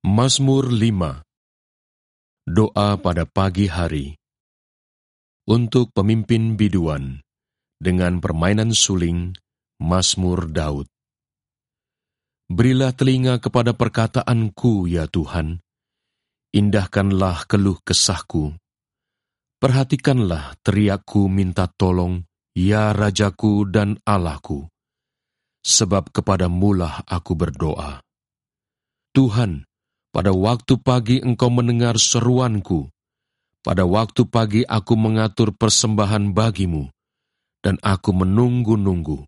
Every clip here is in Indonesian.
Mazmur 5. Doa pada pagi hari. Untuk pemimpin biduan, dengan permainan suling, Mazmur Daud. Berilah telinga kepada perkataanku, ya Tuhan. Indahkanlah keluh kesahku. Perhatikanlah teriakku minta tolong, ya Rajaku dan Allahku. Sebab kepadamulah aku berdoa. Tuhan, pada waktu pagi Engkau mendengar seruanku. Pada waktu pagi aku mengatur persembahan bagimu, dan aku menunggu-nunggu.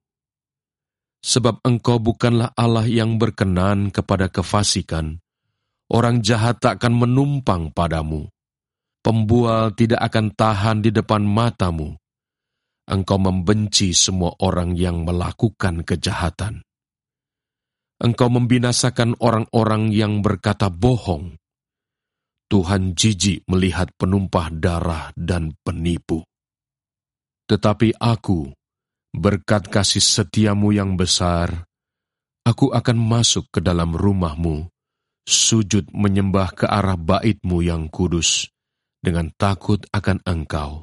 Sebab Engkau bukanlah Allah yang berkenan kepada kefasikan. Orang jahat tak akan menumpang padamu. Pembual tidak akan tahan di depan matamu. Engkau membenci semua orang yang melakukan kejahatan. Engkau membinasakan orang-orang yang berkata bohong. Tuhan jijik melihat penumpah darah dan penipu. Tetapi aku, berkat kasih setiamu yang besar, aku akan masuk ke dalam rumahmu, sujud menyembah ke arah baitmu yang kudus, dengan takut akan Engkau.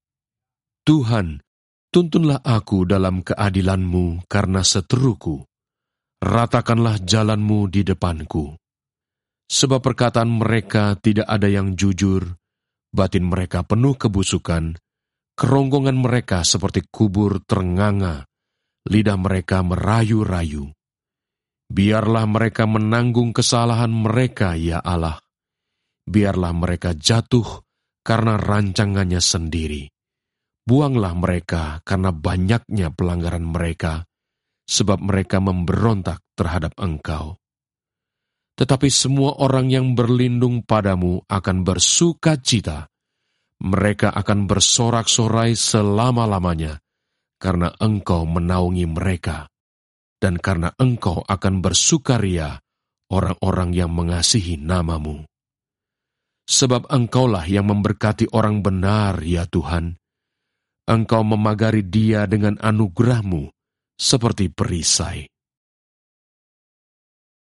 Tuhan, tuntunlah aku dalam keadilanmu karena seteruku. Ratakanlah jalanmu di depanku. Sebab perkataan mereka tidak ada yang jujur, batin mereka penuh kebusukan, kerongkongan mereka seperti kubur ternganga, lidah mereka merayu-rayu. Biarlah mereka menanggung kesalahan mereka, ya Allah. Biarlah mereka jatuh karena rancangannya sendiri. Buanglah mereka karena banyaknya pelanggaran mereka, sebab mereka memberontak terhadap Engkau. Tetapi semua orang yang berlindung padamu akan bersuka cita. Mereka akan bersorak-sorai selama-lamanya, karena Engkau menaungi mereka. Dan karena Engkau akan bersukaria orang-orang yang mengasihi namamu. Sebab Engkaulah yang memberkati orang benar, ya Tuhan. Engkau memagari dia dengan anugerah-Mu seperti perisai.